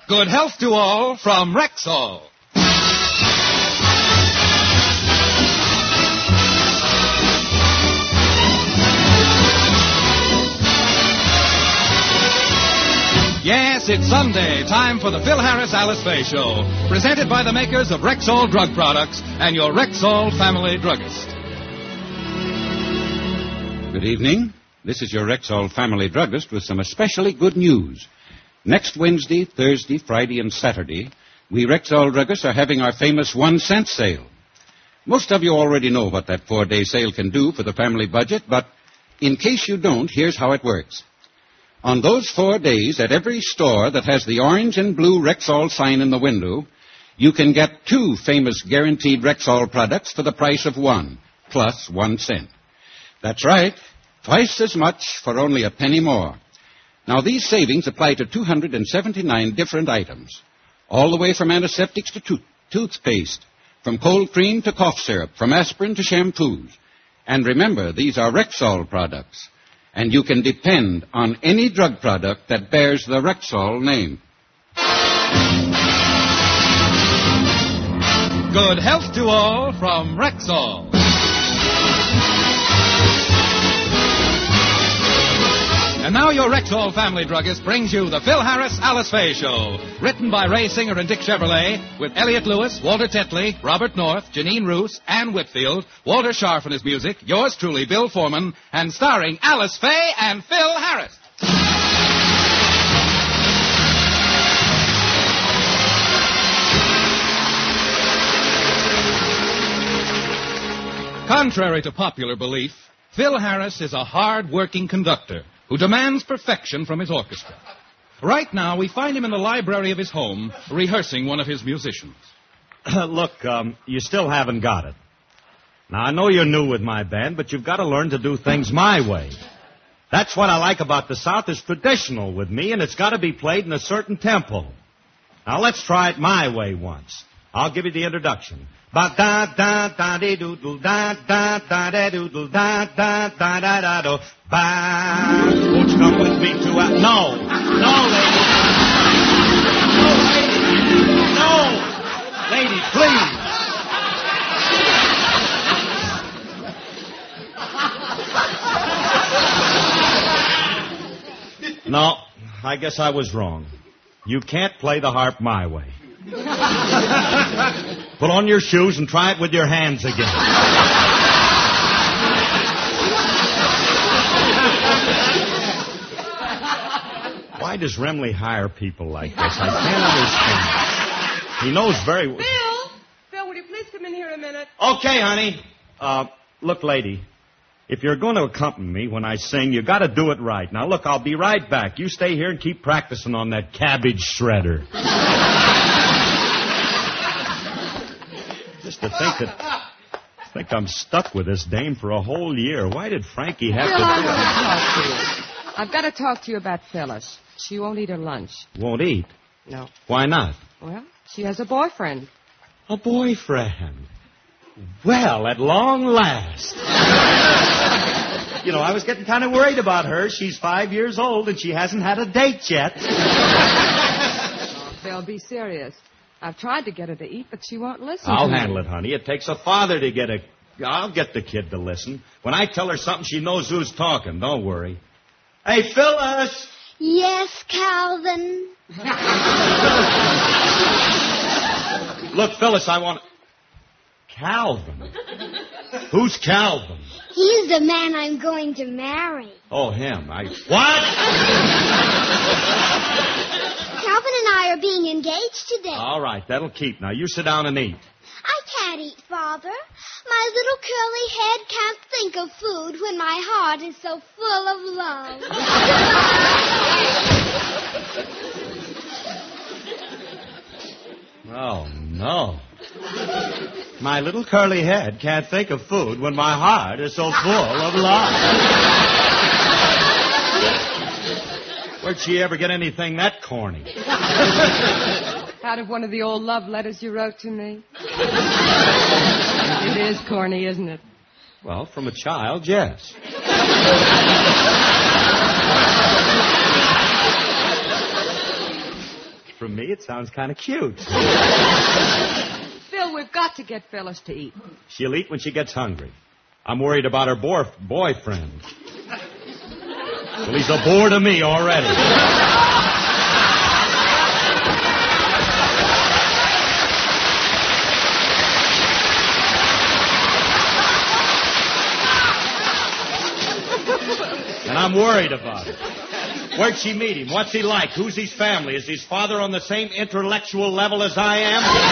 Good health to all from Rexall. Yes, it's Sunday, time for the Phil Harris Alice Faye Show, presented by the makers of Rexall Drug Products and your Rexall family druggist. Good evening. This is your Rexall family druggist with some especially good news. Next Wednesday, Thursday, Friday, and Saturday, we Rexall druggists are having our famous 1-cent sale. Most of you already know what that 4-day sale can do for the family budget, but in case you don't, here's how it works. On those 4 days, at every store that has the orange and blue Rexall sign in the window, you can get 2 famous guaranteed Rexall products for the price of 1, plus 1 cent. That's right, twice as much for only a penny more. Now, these savings apply to 279 different items, all the way from antiseptics to toothpaste, from cold cream to cough syrup, from aspirin to shampoos. And remember, these are Rexall products. And you can depend on any drug product that bears the Rexall name. Good health to all from Rexall. And now your Rexall family druggist brings you the Phil Harris Alice Faye Show. Written by Ray Singer and Dick Chevrolet, with Elliot Lewis, Walter Tetley, Robert North, Janine Roos, Ann Whitfield, Walter Scharf and his music, yours truly, Bill Foreman, and starring Alice Faye and Phil Harris. Contrary to popular belief, Phil Harris is a hard-working conductor who demands perfection from his orchestra. Right now, we find him in the library of his home, rehearsing one of his musicians. Look, you still haven't got it. Now, I know you're new with my band, but you've got to learn to do things my way. That's what I like about the South. It's traditional with me, and it's got to be played in a certain tempo. Now, let's try it my way once. I'll give you the introduction. Ba-da-da-da-dee-doodle-da-da-da-da-dee-doodle-da-da-da-da-do. Ba. Won't you come with me to... No, lady. No, lady, please. No, I guess I was wrong. You can't play the harp my way. Put on your shoes and try it with your hands again. Why does Remley hire people like this? I can't understand. He knows very well. Bill, will you please come in here a minute? Okay, honey. Look, lady, if you're going to accompany me when I sing, you got to do it right. Now, look, I'll be right back. You stay here and keep practicing on that cabbage shredder. Just to think I'm stuck with this dame for a whole year. Why did Frankie have to do it? I've got to talk to you about Phyllis. She won't eat her lunch. Won't eat? No. Why not? Well, she has a boyfriend. A boyfriend? Well, at long last. You know, I was getting kind of worried about her. She's 5 years old and she hasn't had a date yet. Oh, Phil, be serious. I've tried to get her to eat, but she won't listen. I'll handle it, honey. It takes a father to get a... I'll get the kid to listen. When I tell her something, she knows who's talking. Don't worry. Hey, Phyllis! Yes, Calvin. Look, Phyllis, I want... Calvin? Who's Calvin? He's the man I'm going to marry. Oh, him. What? Calvin and I are being engaged today. All right, that'll keep. Now, you sit down and eat. I can't eat, Father. My little curly head can't think of food when my heart is so full of love. Oh, no. My little curly head can't think of food when my heart is so full of love. Where'd she ever get anything that corny? Out of one of the old love letters you wrote to me. It is corny, isn't it? Well, from a child, yes. from me, it sounds kind of cute. Phil, we've got to get Phyllis to eat. She'll eat when she gets hungry. I'm worried about her boyfriend. Well, he's a bore to me already. And I'm worried about it. Where'd she meet him? What's he like? Who's his family? Is his father on the same intellectual level as I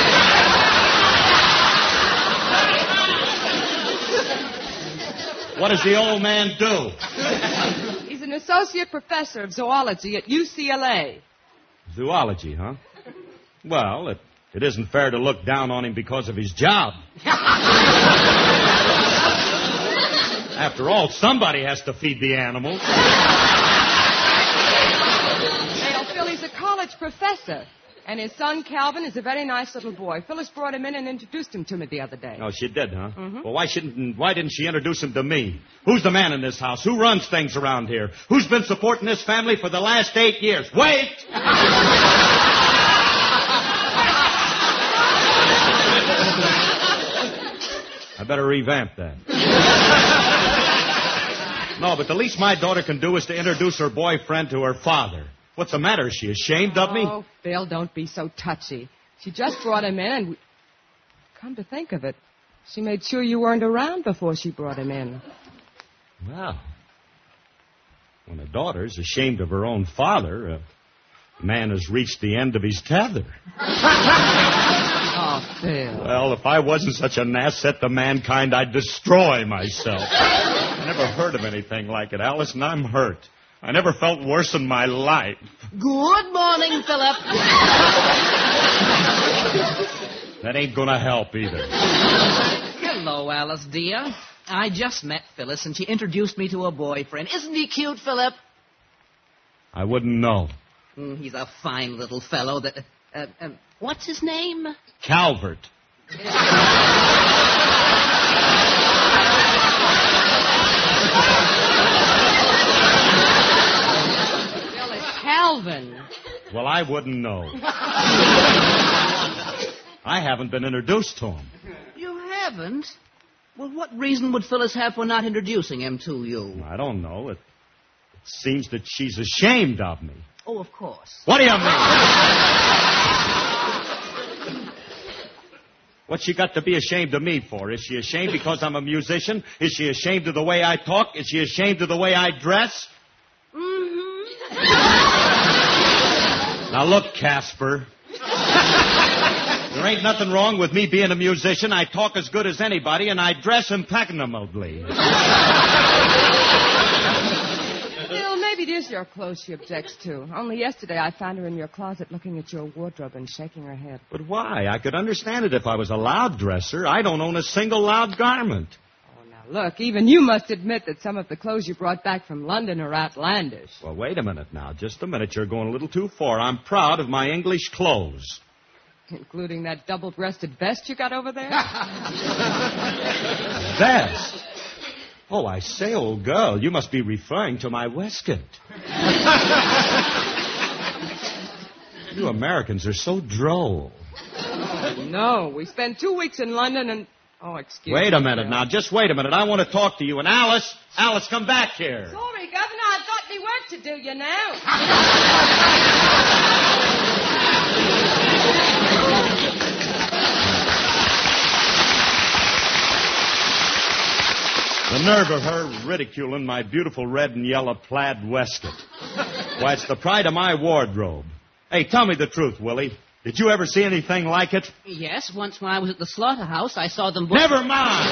am? What does the old man do? He's an associate professor of zoology at UCLA. Zoology, huh? Well, it isn't fair to look down on him because of his job. After all, somebody has to feed the animals. Now, Phil, he's a college professor. And his son, Calvin, is a very nice little boy. Phyllis brought him in and introduced him to me the other day. Oh, she did, huh? Mm-hmm. Well, why didn't she introduce him to me? Who's the man in this house? Who runs things around here? Who's been supporting this family for the last 8 years? Wait! I better revamp that. No, but the least my daughter can do is to introduce her boyfriend to her father. What's the matter? Is she ashamed of me? Oh, Phil, don't be so touchy. She just brought him in and... Come to think of it, she made sure you weren't around before she brought him in. Well, when a daughter's ashamed of her own father, a man has reached the end of his tether. Oh, Phil. Well, if I wasn't such an asset to mankind, I'd destroy myself. I never heard of anything like it, Alice, and I'm hurt. I never felt worse in my life. Good morning, Philip. That ain't gonna help either. Hello, Alice, dear. I just met Phyllis, and she introduced me to her boyfriend. Isn't he cute, Philip? I wouldn't know. He's a fine little fellow that... what's his name? Calvert. Phil, it's Calvin. Well, I wouldn't know. I haven't been introduced to him. You haven't? Well, what reason would Phyllis have for not introducing him to you? I don't know. It seems that she's ashamed of me. Oh, of course. What do you mean? What's she got to be ashamed of me for? Is she ashamed because I'm a musician? Is she ashamed of the way I talk? Is she ashamed of the way I dress? Mm-hmm. Now look, Casper. There ain't nothing wrong with me being a musician. I talk as good as anybody, and I dress impeccably. Phil, maybe it is your clothes she objects to. Only yesterday I found her in your closet looking at your wardrobe and shaking her head. But why? I could understand it if I was a loud dresser. I don't own a single loud garment. Oh, now look, even you must admit that some of the clothes you brought back from London are outlandish. Well, wait a minute now. Just a minute. You're going a little too far. I'm proud of my English clothes. Including that double-breasted vest you got over there? Vest? Oh, I say, old girl, you must be referring to my waistcoat. You Americans are so droll. Oh, no, we spent 2 weeks in London and... Oh, excuse me. Wait a minute now. Just wait a minute. I want to talk to you. And Alice, come back here. Sorry, Governor, I've got me work to do, you know. The nerve of her ridiculing my beautiful red and yellow plaid waistcoat. Why, it's the pride of my wardrobe. Hey, tell me the truth, Willie. Did you ever see anything like it? Yes, once when I was at the slaughterhouse, I saw them both... Never mind!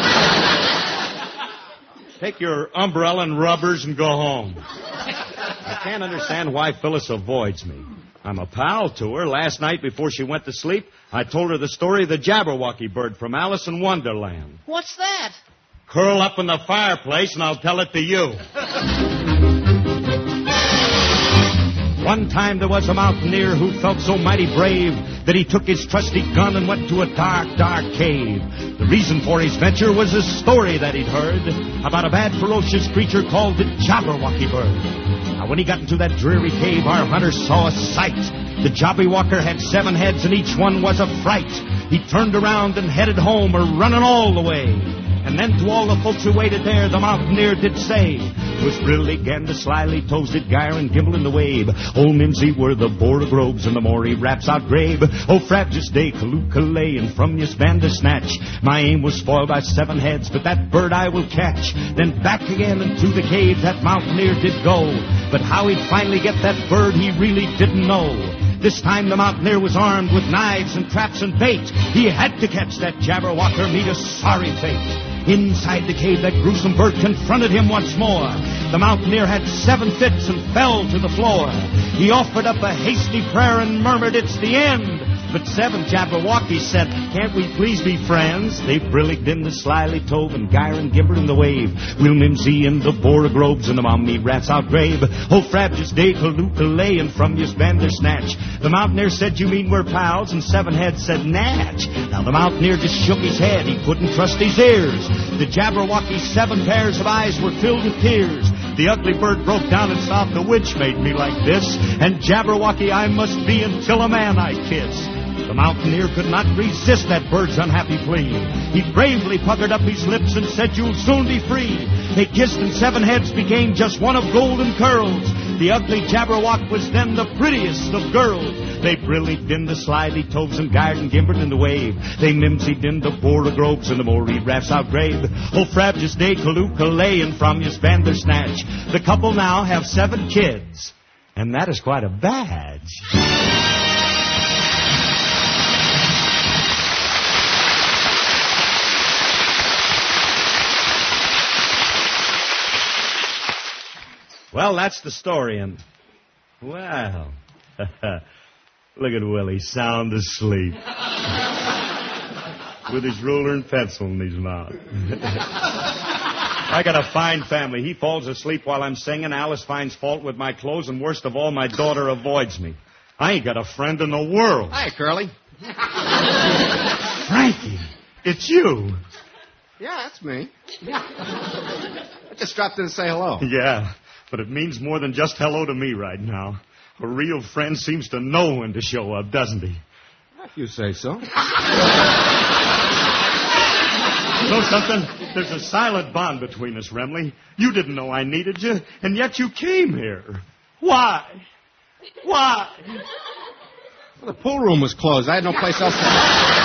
Take your umbrella and rubbers and go home. I can't understand why Phyllis avoids me. I'm a pal to her. Last night before she went to sleep, I told her the story of the Jabberwocky bird from Alice in Wonderland. What's that? Curl up in the fireplace and I'll tell it to you. One time there was a mountaineer who felt so mighty brave that he took his trusty gun and went to a dark, dark cave. The reason for his venture was a story that he'd heard about a bad, ferocious creature called the Jabberwocky bird. Now, when he got into that dreary cave, our hunter saw a sight. The Jabberwocker had 7 heads, and each one was a fright. He turned around and headed home, running all the way. And then to all the folks who waited there, the mountaineer did say, "'Twas brillig and the slyly toasted gyre and gimble in the wave. Old Mimsy were the Border-Grobes and the Maury raps out grave. Oh, frabjous day, Kaloo-Kalay, and from your Bandersnatch. My aim was spoiled by 7 heads, but that bird I will catch." Then back again into the cave that mountaineer did go. But how he'd finally get that bird, he really didn't know. This time the mountaineer was armed with knives and traps and bait. He had to catch that Jabberwocker, meet a sorry fate. Inside the cave, that gruesome bird confronted him once more. The mountaineer had 7 fits and fell to the floor. He offered up a hasty prayer and murmured, "It's the end." But 7 Jabberwockies said, "Can't we please be friends?" They brilligged in the slyly tove and gyre and gimber in the wave. Will Mimsy and the Border-Grobes and the Mommy rats out grave. Oh, frabjous day, Kaloo-Kalay, and from your Bandersnatch. The mountaineer said, "You mean we're pals?" And 7 heads said, "Natch." Now the mountaineer just shook his head. He couldn't trust his ears. The Jabberwocky's 7 pairs of eyes were filled with tears. The ugly bird broke down and sobbed, "The witch made me like this, and Jabberwocky I must be until a man I kiss." The mountaineer could not resist that bird's unhappy plea. He bravely puckered up his lips and said, "You'll soon be free." They kissed and 7 heads became just one of golden curls. The ugly Jabberwock was then the prettiest of girls. They brillied in the slyly toves and gyred and gimbered in the wave. They mimsied in the Border-Grobes and the Maury raps out grave. Oh, frabjous day, Kaloo-Kalay, and from your Bandersnatch. The couple now have 7 kids, and that is quite a badge. Well, that's the story, and, well, look at Willie, sound asleep. With his ruler and pencil in his mouth. I got a fine family. He falls asleep while I'm singing. Alice finds fault with my clothes, and worst of all, my daughter avoids me. I ain't got a friend in the world. Hi, Curly. Frankie, it's you. Yeah, that's me. I just dropped in to say hello. Yeah. But it means more than just hello to me right now. A real friend seems to know when to show up, doesn't he? If you say so. You know something? There's a silent bond between us, Remley. You didn't know I needed you, and yet you came here. Why? Why? Well, the pool room was closed. I had no place else to...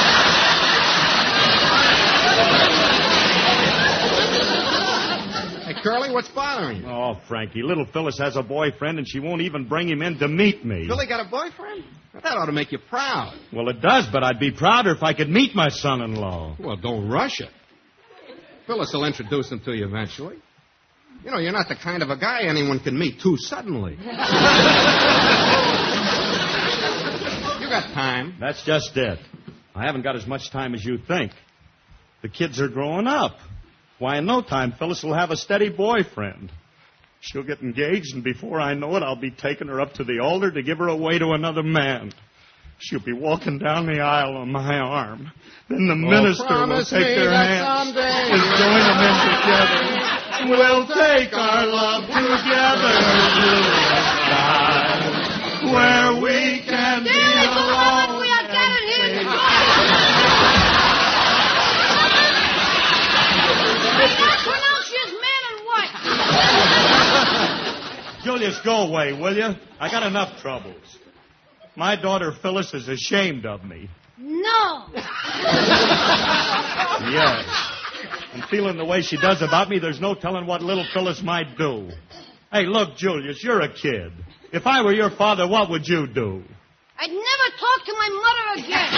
Curly, what's bothering you? Oh, Frankie, little Phyllis has a boyfriend, and she won't even bring him in to meet me. Billy got a boyfriend? That ought to make you proud. Well, it does, but I'd be prouder if I could meet my son-in-law. Well, don't rush it. Phyllis will introduce him to you eventually. You know, you're not the kind of a guy anyone can meet too suddenly. You got time. That's just it. I haven't got as much time as you think. The kids are growing up. Why, in no time, Phyllis will have a steady boyfriend. She'll get engaged, and before I know it, I'll be taking her up to the altar to give her away to another man. She'll be walking down the aisle on my arm. Then the minister will take their hands and join them in together. We'll take our love together to the sky, where we can be alone. We are gathered here to Julius, go away, will you? I got enough troubles. My daughter Phyllis is ashamed of me. No. Yes. And feeling the way she does about me, there's no telling what little Phyllis might do. Hey, look, Julius, you're a kid. If I were your father, what would you do? I'd never talk to my mother again.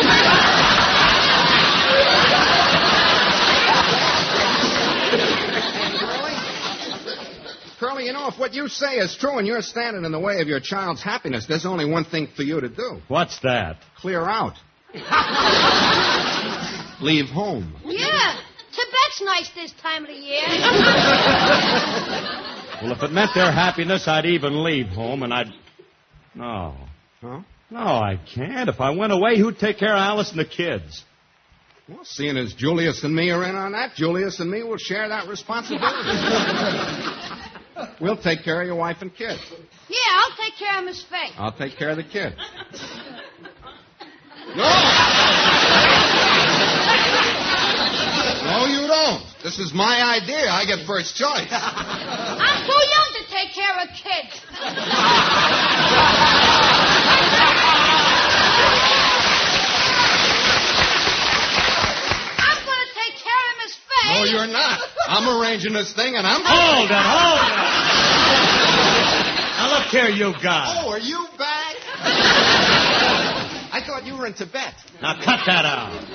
Curly, you know, if what you say is true and you're standing in the way of your child's happiness, there's only one thing for you to do. What's that? Clear out. Leave home. Yeah, Tibet's nice this time of the year. Well, if it meant their happiness, I'd even leave home, and I'd... No. Huh? No, I can't. If I went away, who'd take care of Alice and the kids? Well, seeing as Julius and me are in on that, Julius and me will share that responsibility. We'll take care of your wife and kids. Yeah, I'll take care of Miss Faye. I'll take care of the kids. No! No, you don't. This is my idea. I get first choice. I'm too young to take care of kids. I'm going to take care of Miss Faye. No, you're not. I'm arranging this thing, and I'm... Hold it. Now, look here, you guys. Oh, are you back? I thought you were in Tibet. Now, cut that out.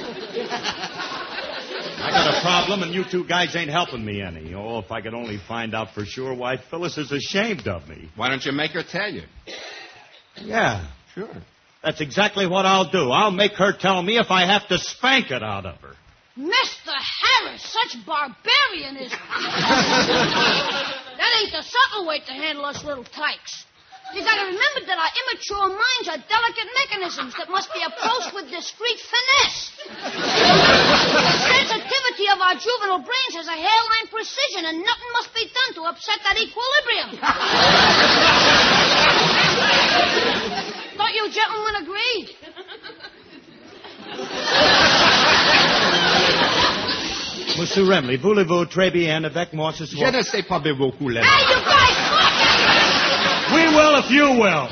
I got a problem, and you two guys ain't helping me any. Oh, if I could only find out for sure why Phyllis is ashamed of me. Why don't you make her tell you? Yeah. Sure. That's exactly what I'll do. I'll make her tell me if I have to spank it out of her. Mr. Harris, such barbarianism. That ain't the subtle way to handle us little tykes. You gotta remember that our immature minds are delicate mechanisms that must be approached with discreet finesse. The sensitivity of our juvenile brains has a hairline precision, and nothing must be done to upset that equilibrium. Don't you gentlemen agree? Monsieur Remley, voulez-vous très bien avec moi ce soir? Je ne sais pas beaucoup, Hey, you guys, look! We will if you will.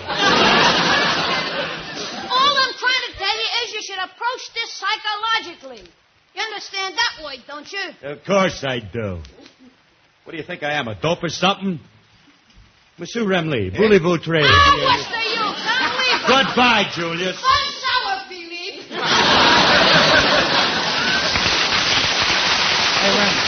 All I'm trying to tell you is you should approach this psychologically. You understand that word, don't you? Of course I do. What do you think I am, a dope or something? Monsieur Remley, voulez-vous très bien? Oh, what's the use, huh? Goodbye, Julius. Fun sour, Philippe. Hey, Remley.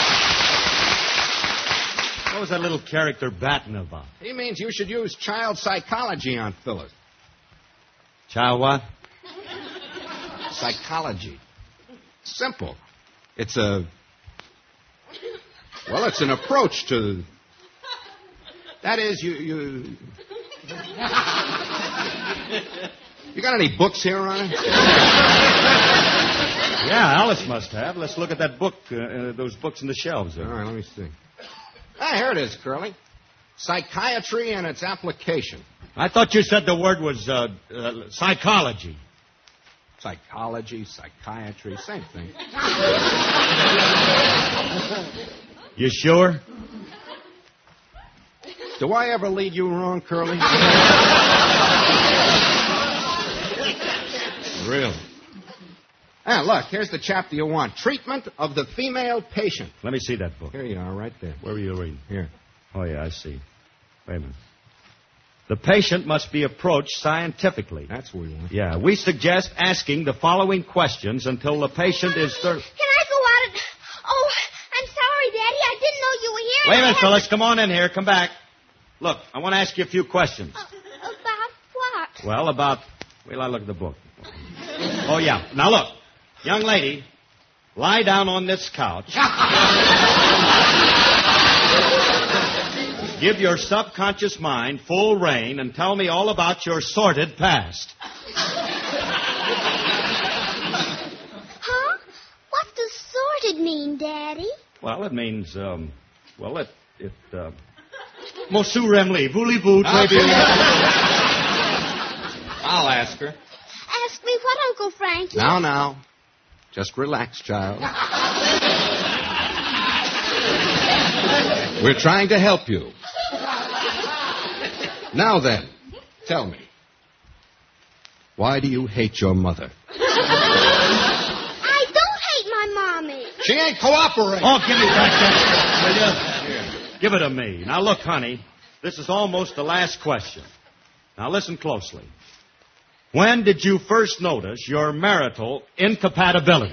What was that little character batting about? He means you should use child psychology on Phyllis. Child what? Psychology. Simple. It's a... Well, it's an approach to... That is, you... You got any books here on it? Yeah, Alice must have. Let's look at that book, those books in the shelves there. All right, let me see. Ah, here it is, Curly. Psychiatry and its application. I thought you said the word was psychology. Psychology, psychiatry, same thing. You sure? Do I ever lead you wrong, Curly? Really? Ah, look, here's the chapter you want. Treatment of the female patient. Let me see that book. Here you are, right there. Where were you reading? Here. Oh, yeah, I see. Wait a minute. The patient must be approached scientifically. That's what we want. Yeah, we suggest asking the following questions until the patient is... Can I go out and... Oh, I'm sorry, Daddy. I didn't know you were here. Wait a minute, Phyllis. Come on in here. Come back. Look, I want to ask you a few questions. About what? Well, about... Wait till I look at the book. Oh, yeah. Now, look. Young lady, lie down on this couch. Give your subconscious mind full rein and tell me all about your sordid past. Huh? What does sorted mean, Daddy? Well, it means, Monsieur Remley, voulez-vous très bien? I'll ask her. Ask me what, Uncle Frankie? Now. Just relax, child. We're trying to help you. Now then, tell me. Why do you hate your mother? I don't hate my mommy. She ain't cooperating. Oh, give me back that, will you? Here. Give it to me. Now, look, honey, this is almost the last question. Now, listen closely. When did you first notice your marital incompatibility?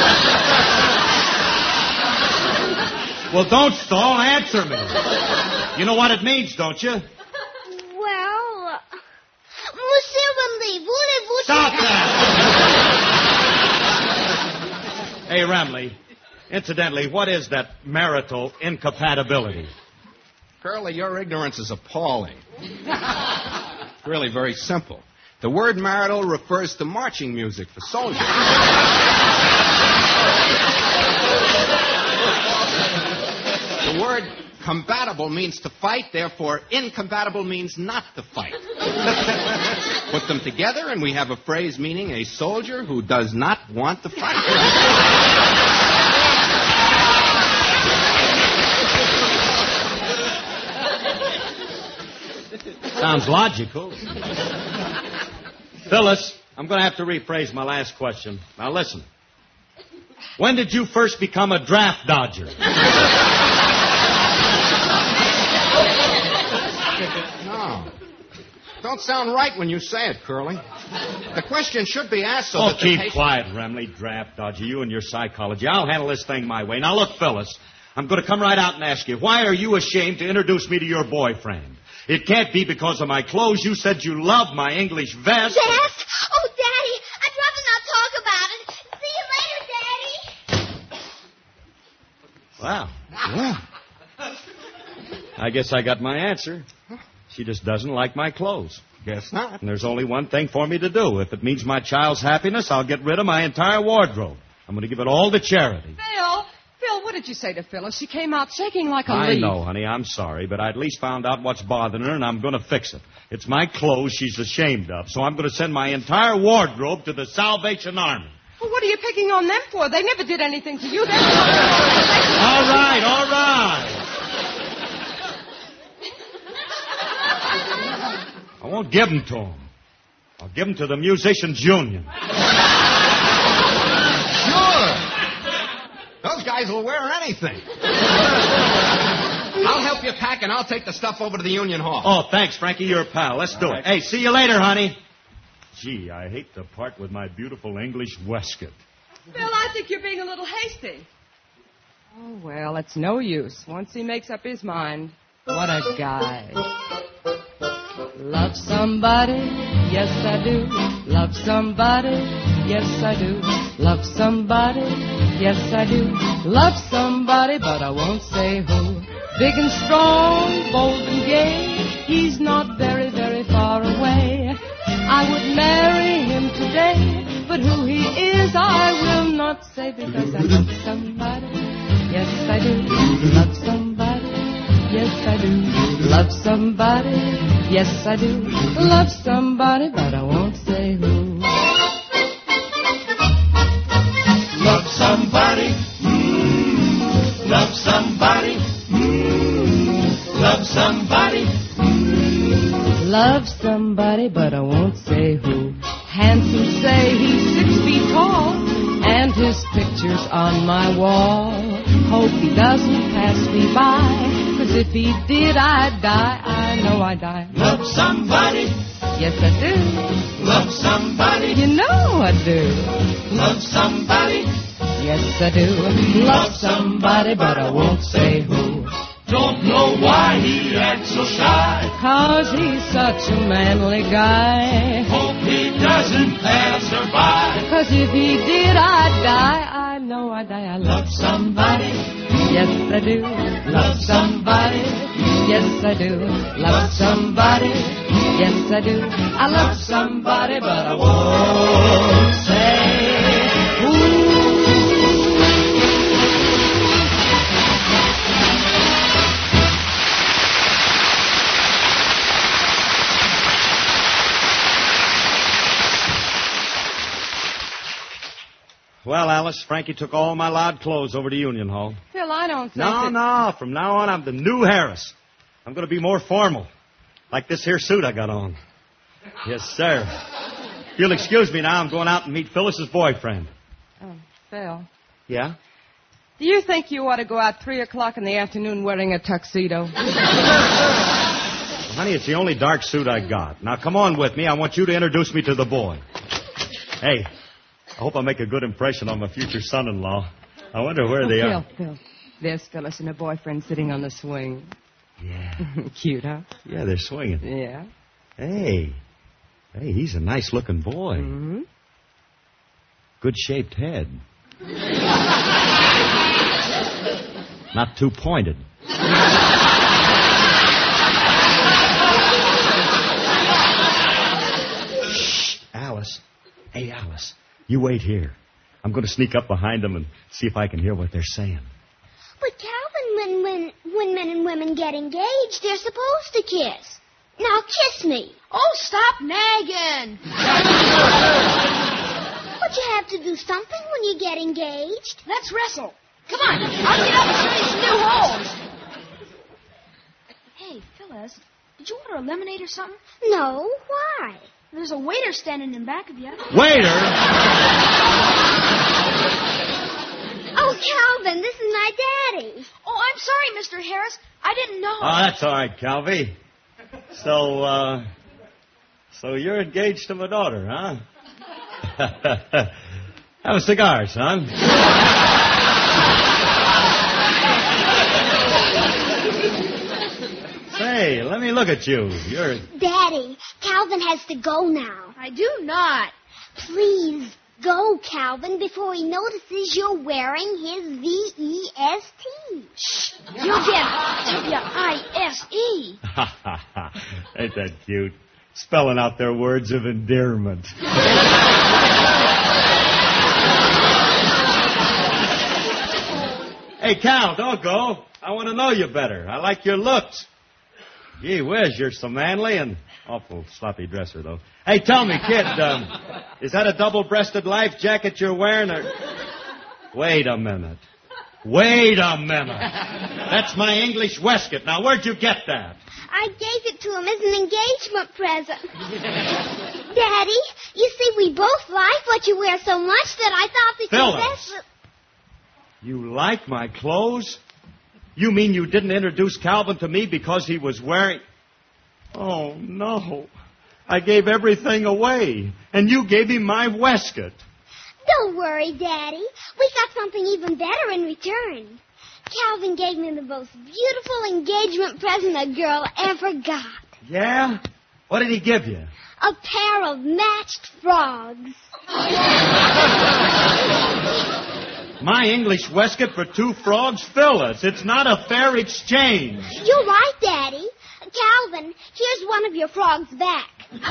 Well, don't stall. Answer me. You know what it means, don't you? Well, Monsieur Remley, voulez-vous... Stop that! Hey, Remley, incidentally, what is that marital incompatibility? Curly, your ignorance is appalling. It's really very simple. The word marital refers to marching music for soldiers. The word compatible means to fight, therefore incompatible means not to fight. Put them together and we have a phrase meaning a soldier who does not want to fight. Sounds logical. Phyllis, I'm going to have to rephrase my last question. Now listen. When did you first become a draft dodger? No. Don't sound right when you say it, Curly. The question should be asked so that the keep patient... quiet, Remley. Draft dodger, you and your psychology. I'll handle this thing my way. Now look, Phyllis, I'm going to come right out and ask you, why are you ashamed to introduce me to your boyfriend? It can't be because of my clothes. You said you loved my English vest. Vest? Oh, Daddy, I'd rather not talk about it. See you later, Daddy. Wow. Yeah. I guess I got my answer. She just doesn't like my clothes. Guess not. And there's only one thing for me to do. If it means my child's happiness, I'll get rid of my entire wardrobe. I'm going to give it all to charity. Phil, what did you say to Phyllis? She came out shaking like a I leaf. know, honey. I'm sorry, but I at least found out what's bothering her, and I'm going to fix it. It's my clothes she's ashamed of, so I'm going to send my entire wardrobe to the Salvation Army. Well, what are you picking on them for? They never did anything to you. All right. I won't give them to them. I'll give them to the Musicians' Union. Sure. Those guys will wear anything. I'll help you pack, and I'll take the stuff over to the Union Hall. Oh, thanks, Frankie. You're a pal. Let's do it. Hey, see you later, honey. Gee, I hate to part with my beautiful English waistcoat. Phil, I think you're being a little hasty. Oh, well, it's no use. Once he makes up his mind, what a guy. Love somebody, yes I do. Love somebody, yes I do. Love somebody, yes I do. Love somebody, but I won't say who. Big and strong, bold and gay, he's not very, very far away. I would marry him today, but who he is I will not say, because I love somebody, yes I do. Love somebody, yes I do. Love somebody, yes I do. Love somebody, but I won't say who. Love somebody, love somebody, love somebody. Love somebody, but I won't say who. Handsome say he's 6 feet tall, and his picture's on my wall. Hope he doesn't pass me by, 'cause if he did, I'd die. I know I'd die. Love somebody, Yes, I do. love somebody, You know I do. love somebody. Yes, I do. Love somebody, but I won't say who. Don't know why he acts so shy. 'Cause he's such a manly guy. Hope he doesn't pass her by. 'Cause if he did, I'd die. I know I'd die. I love somebody. Yes, I do. Love somebody. Yes, I do. Love somebody. Yes, I do. I love somebody, but I won't say who. Well, Alice, Frankie took all my loud clothes over to Union Hall. Phil, I don't think No. From now on, I'm the new Harris. I'm going to be more formal. Like this here suit I got on. Yes, sir. If you'll excuse me now, I'm going out and meet Phyllis's boyfriend. Oh, Phil. Yeah? Do you think you ought to go out 3 o'clock in the afternoon wearing a tuxedo? Well, honey, it's the only dark suit I got. Now, come on with me. I want you to introduce me to the boy. Hey, I hope I make a good impression on my future son-in-law. I wonder where they are. Phil. There's Phyllis and her boyfriend sitting on the swing. Yeah. Cute, huh? Yeah, they're swinging. Yeah. Hey, he's a nice-looking boy. Mm-hmm. Good-shaped head. Not too pointed. Hey, Alice, you wait here. I'm going to sneak up behind them and see if I can hear what they're saying. But, Calvin, when men and women get engaged, they're supposed to kiss. Now, kiss me. Oh, stop nagging. But you have to do something when you get engaged. Let's wrestle. Come on, I'll get up and show you some new holes. Hey, Phyllis, did you order a lemonade or something? No, why? There's a waiter standing in back of you. Waiter? Oh, Calvin, this is my daddy. Oh, I'm sorry, Mr. Harris. I didn't know. Oh, that's all right, Calvi. So you're engaged to my daughter, huh? Have a cigar, son. Say, let me look at you. You're... Daddy, Calvin has to go now. I do not. Please go, Calvin, before he notices you're wearing his V-E-S-T. Shh. You'll get W-I-S-E. Ain't that cute? Spelling out their words of endearment. Hey, Cal, don't go. I want to know you better. I like your looks. Gee whiz, you're so manly and awful sloppy dresser, though. Hey, tell me, kid, is that a double-breasted life jacket you're wearing? Or... Wait a minute. That's my English waistcoat. Now, where'd you get that? I gave it to him as an engagement present. Daddy, you see, we both like what you wear so much that I thought that Phyllis, you like my clothes? You mean you didn't introduce Calvin to me because he was wearing... Oh, no. I gave everything away, and you gave him my waistcoat. Don't worry, Daddy. We got something even better in return. Calvin gave me the most beautiful engagement present a girl ever got. Yeah? What did he give you? A pair of matched frogs. My English waistcoat for 2 frogs? Phyllis, it's not a fair exchange. You're right, Daddy. Calvin, here's one of your frogs back.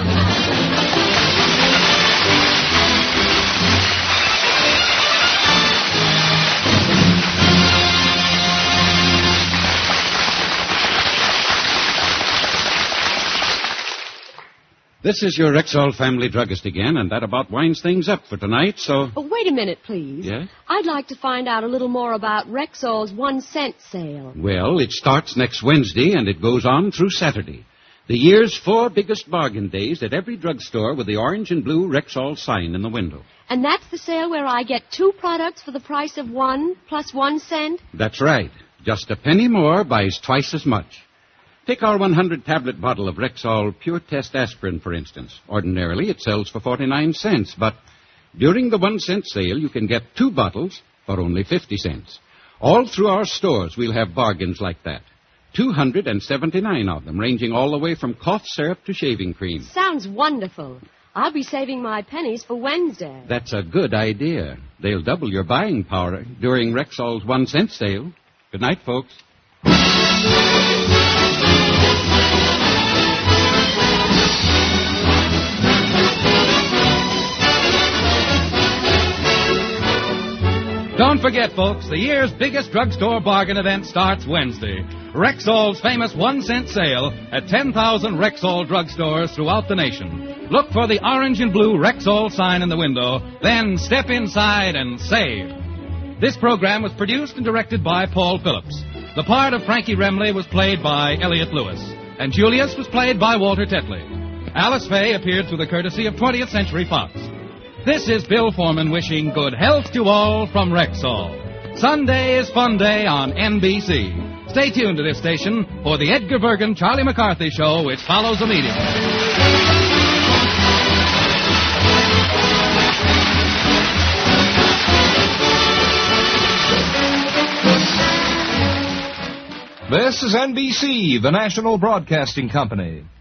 This is your Rexall family druggist again, and that about winds things up for tonight, so... Oh, wait a minute, please. Yeah? I'd like to find out a little more about Rexall's 1-cent sale. Well, it starts next Wednesday, and it goes on through Saturday. The year's 4 biggest bargain days at every drugstore with the orange and blue Rexall sign in the window. And that's the sale where I get 2 products for the price of 1 plus 1 cent? That's right. Just a penny more buys twice as much. Take our 100-tablet bottle of Rexall Pure Test Aspirin, for instance. Ordinarily, it sells for 49 cents, but during the 1-cent sale, you can get 2 bottles for only 50 cents. All through our stores, we'll have bargains like that. 279 of them, ranging all the way from cough syrup to shaving cream. Sounds wonderful. I'll be saving my pennies for Wednesday. That's a good idea. They'll double your buying power during Rexall's 1-cent sale. Good night, folks. Don't forget, folks, the year's biggest drugstore bargain event starts Wednesday. Rexall's famous 1-cent sale at 10,000 Rexall drugstores throughout the nation. Look for the orange and blue Rexall sign in the window, then step inside and save. This program was produced and directed by Paul Phillips. The part of Frankie Remley was played by Elliot Lewis, and Julius was played by Walter Tetley. Alice Faye appeared through the courtesy of 20th Century Fox. This is Bill Foreman wishing good health to all from Rexall. Sunday is Fun Day on NBC. Stay tuned to this station for the Edgar Bergen, Charlie McCarthy show, which follows immediately. This is NBC, the national broadcasting company.